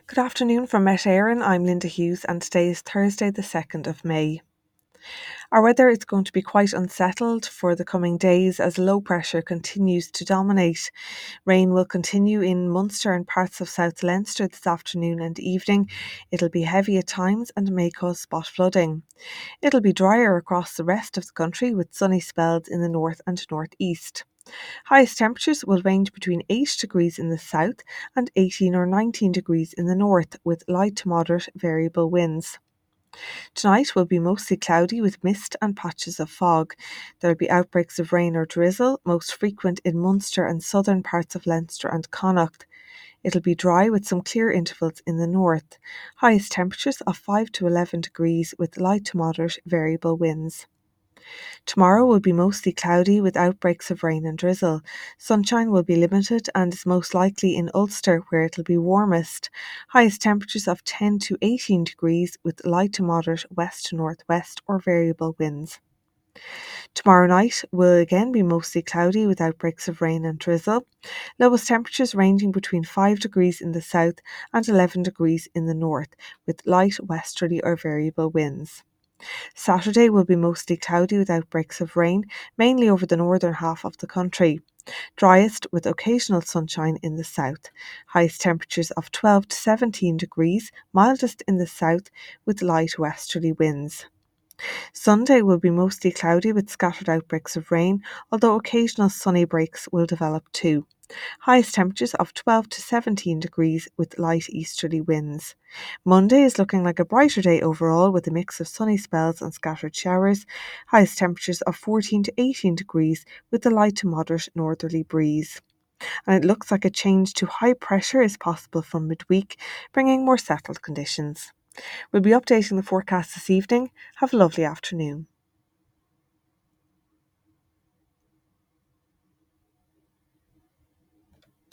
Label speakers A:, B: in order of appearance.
A: Good afternoon from Met Éireann. I'm Linda Hughes and today is Thursday the 2nd of May. Our weather is going to be quite unsettled for the coming days as low pressure continues to dominate. Rain will continue in Munster and parts of South Leinster this afternoon and evening. It'll be heavy at times and may cause spot flooding. It'll be drier across the rest of the country with sunny spells in the north and northeast. Highest temperatures will range between 8 degrees in the south and 18 or 19 degrees in the north, with light to moderate variable winds. Tonight will be mostly cloudy with mist and patches of fog. There will be outbreaks of rain or drizzle, most frequent in Munster and southern parts of Leinster and Connacht. It'll be dry with some clear intervals in the north. Highest temperatures of 5 to 11 degrees with light to moderate variable winds. Tomorrow will be mostly cloudy with outbreaks of rain and drizzle. Sunshine will be limited and is most likely in Ulster where it'll be warmest. Highest temperatures of 10 to 18 degrees with light to moderate west to northwest or variable winds. Tomorrow night will again be mostly cloudy with outbreaks of rain and drizzle. Lowest temperatures ranging between 5 degrees in the south and 11 degrees in the north with light westerly or variable winds. Saturday will be mostly cloudy with outbreaks of rain, mainly over the northern half of the country. Driest with occasional sunshine in the south. Highest temperatures of 12 to 17 degrees, mildest in the south with light westerly winds. Sunday will be mostly cloudy with scattered outbreaks of rain, although occasional sunny breaks will develop too. Highest temperatures of 12 to 17 degrees with light easterly winds. Monday is looking like a brighter day overall with a mix of sunny spells and scattered showers. Highest temperatures of 14 to 18 degrees with a light to moderate northerly breeze. And it looks like a change to high pressure is possible from midweek, bringing more settled conditions. We'll be updating the forecast this evening. Have a lovely afternoon.